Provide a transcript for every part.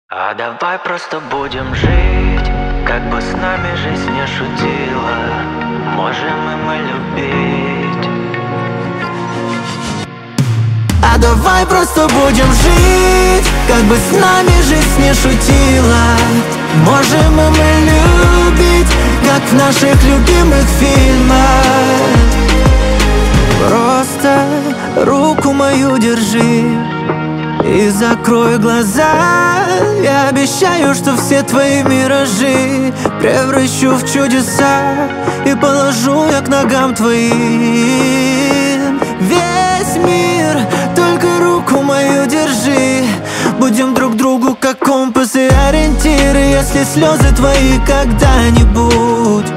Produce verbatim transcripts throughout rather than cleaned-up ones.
А давай просто будем жить, как бы с нами жизнь не шутила. Можем и мы любить. А давай просто будем жить, как бы с нами жизнь не шутила. Можем и мы любить, как в наших любимых фильмах. Просто руку мою держи и закрой глаза. Я обещаю, что все твои миражи превращу в чудеса и положу я к ногам твоим. Весь мир, только руку мою держи. Будем друг другу как компас и ориентиры. Если слезы твои когда-нибудь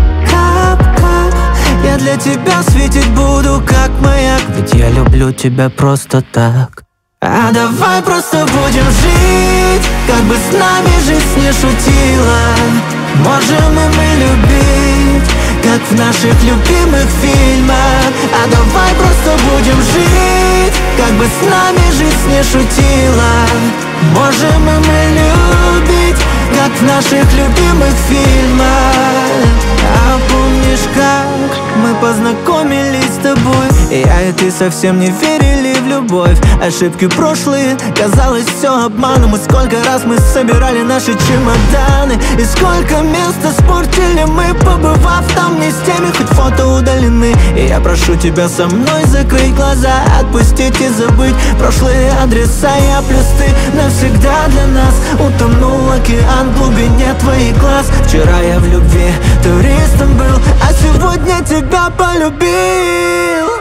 кап-кап, я для тебя светить буду как маяк. Ведь я люблю тебя просто так. А давай просто будем жить, как бы с нами жизнь не шутила. Можем и мы любить, как в наших любимых фильмах. А давай просто будем жить, как бы с нами жизнь не шутила. Можем и мы любить, как в наших любимых фильмах. А помнишь, как мы познакомились с тобой? Я и ты совсем не верили в любовь. Ошибки прошлые, казалось все обманом. И сколько раз мы собирали наши чемоданы, и сколько мест испортили мы, побывав там не с теми, хоть фото удалены. И я прошу тебя со мной закрыть глаза, отпустить и забыть прошлые адреса. Я плюс ты навсегда для нас. Утонул океан в глубине твоих глаз. Вчера я в любви туристом был, а сегодня тебя полюбил.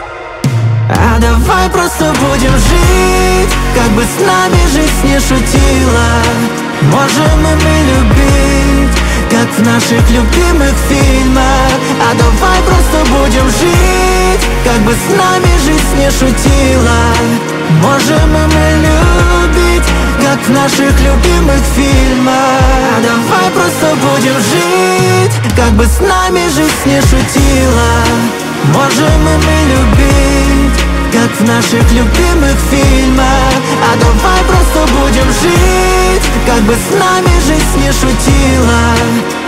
А давай просто будем жить, как бы с нами жизнь не шутила. Можем и мы любить, как в наших любимых фильмах. А давай просто будем жить, как бы с нами жизнь не шутила. Можем и мы любить, как в наших любимых фильмах. А давай просто будем жить, как бы с нами жизнь не шутила. Можем и мы любить, как в наших любимых фильмах. А давай просто будем жить, как бы с нами жизнь не шутила.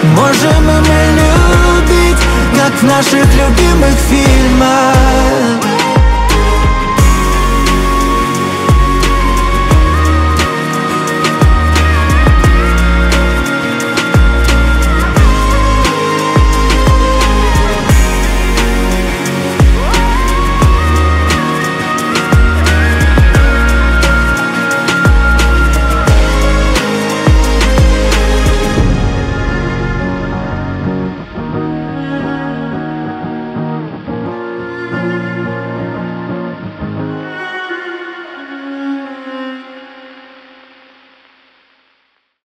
Можем и мы любить, как в наших любимых фильмах.